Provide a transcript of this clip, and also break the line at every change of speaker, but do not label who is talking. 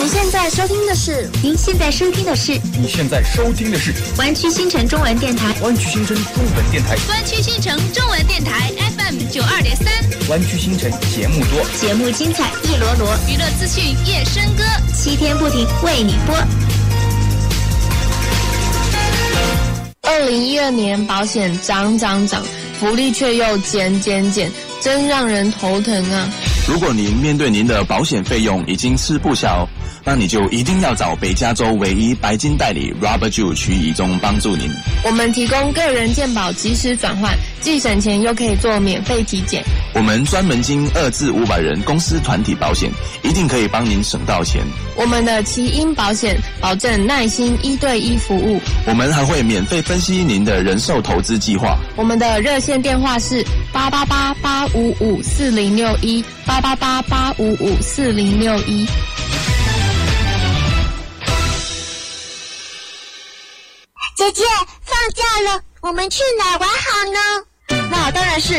您现在收听的是
湾区新城中文电台，
湾区新城中文电台，
湾区新城中文电台 FM 92.3，
湾区新城节目多，
节目精彩一罗罗，娱乐资讯夜笙歌，7天不停为你播。
2012年保险涨，福利却又减，真让人头疼啊！
如果您面对您的保险费用已经吃不消，那你就一定要找北加州唯一白金代理 Robert Jew 徐以中帮助您。
我们提供个人健保即时转换，既省钱又可以做免费体检。
我们专门经2至500人公司团体保险，一定可以帮您省到钱。
我们的奇英保险保证耐心1对1服务，
我们还会免费分析您的人寿投资计划。
我们的热线电话是888-855-4061 888-855-4061。
姐姐，放假了，我们去哪玩好呢？那当然是